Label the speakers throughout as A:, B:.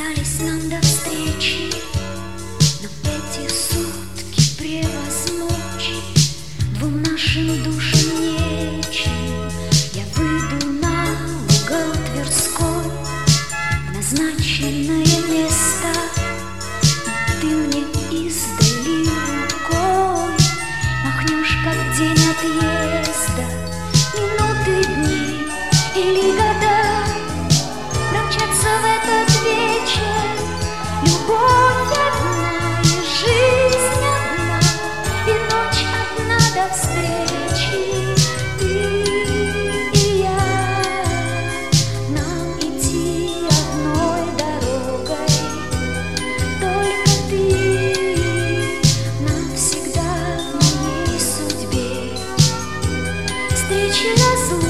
A: остались нам до встречи, но эти сутки превозмочь двум нашим душам нечем. Я выйду на угол Тверской, в назначенное место, и ты мне издали рукой махнешь, как день отъезда. Минуты, дни или года промчатся в этот вечер. Любовь одна и жизнь одна, и ночь одна до встречи. Ты и я, нам идти одной дорогой. Только ты навсегда в моей судьбе. Встречи разлук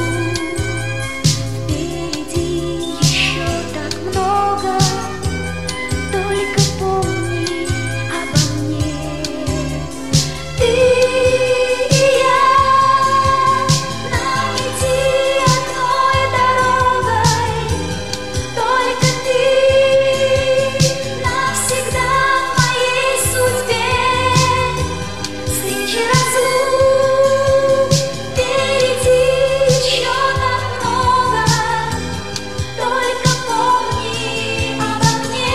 A: впереди еще так много. Только помни обо мне. Ты и я, нам идти одной дорогой. Только ты навсегда в моей судьбе. Встречи разлук впереди еще так много. Только помни обо мне.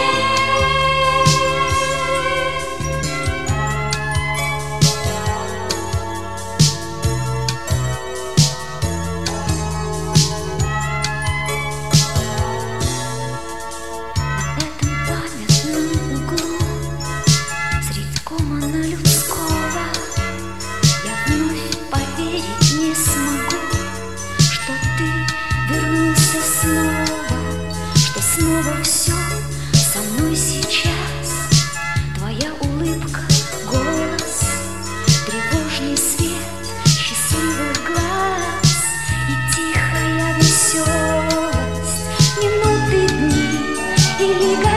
A: На этом памятном углу средь гомона людского я вновь поверить не смогу, что ты вернулся снова, что снова все со мной сейчас. Твоя улыбка, голос, тревожный свет счастливых глаз и тихая веселость. Минуты, дни или года